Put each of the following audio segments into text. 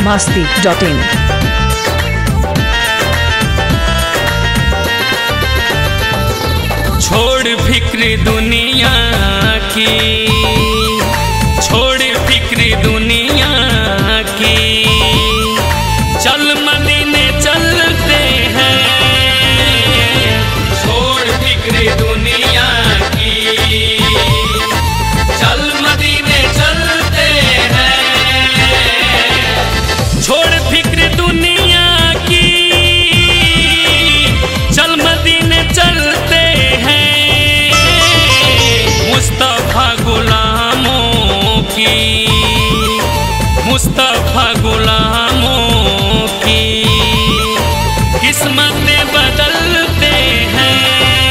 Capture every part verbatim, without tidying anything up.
Masti dot इन। छोड़ फिक्र दुनिया की, छोड़ फिक्र दुनिया की, चल मदीने चलते हैं। छोड़ फिक्र दुनिया की, चल मदीने चलते हैं। छोड़ फिक्र दुनिया की, चल मदीने चलते हैं। मुस्तफा गुलामों की, मुस्तफा गुलामों की किस्मतें बदलते हैं।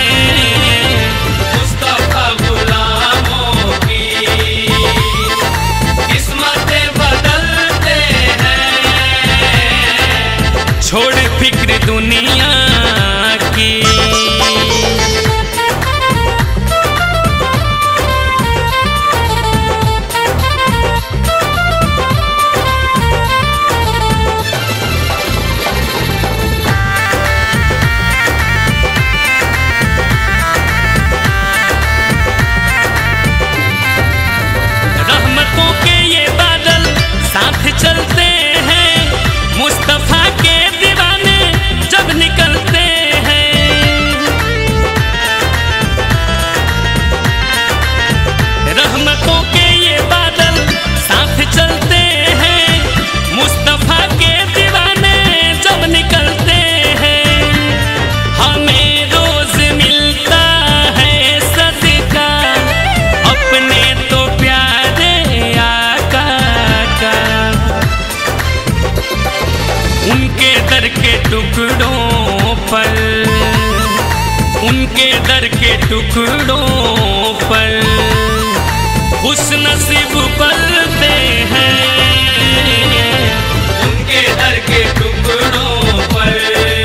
मुस्तफा गुलामों की किस्मतें बदलते हैं। छोड़ फिक्र दुनिया की। रहमतों के ये बादल साथ चलते हैं। मुस्तफा के दीवाने जब निकलते हैं। रहमतों के ये बादल साथ चलते हैं। मुस्तफा के दीवाने जब निकलते हैं। हमें रोज मिलता है सदका अपने तो प्यारे आका का। उनके दर के टुकड़ों पर, उनके दर के टुकड़ों पर खुश नसीब पलते हैं। उनके दर के टुकड़ों पर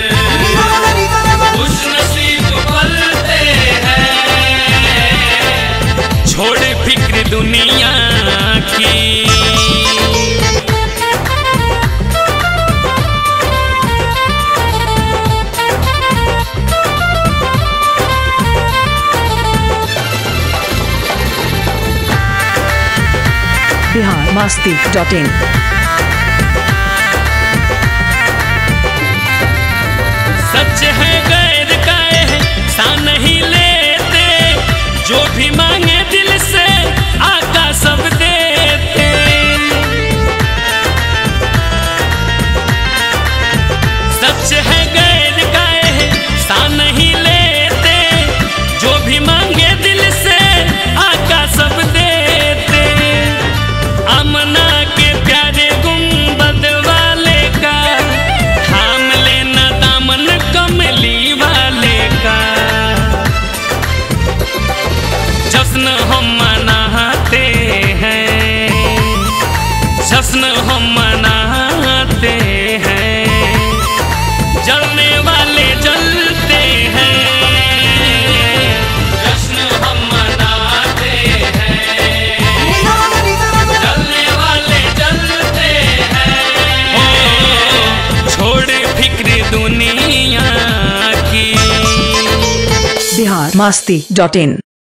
खुश नसीब पलते हैं। छोड़ फिक्र दुनिया की। बिहार मास्ती डॉट इन। सच है गैर का एहसान नहीं लेते। जो भी मांगे दिल से आका सब देते। सच है गैर का एहसान नहीं लेते। जो भी मांगे दिल से आका सब देते। आमना के प्यारे गुंबद वाले का थाम लेना दामन कमली वाले का। जश्न हम मनाते हैं, जश्न हम मनाते हैं। जलने वाले जलते हैं। जश्न हम मनाते हैं, जलने वाले जलते हैं। ओ, छोड़ फिक्र दुनिया की। बिहार मास्ती डॉट इन।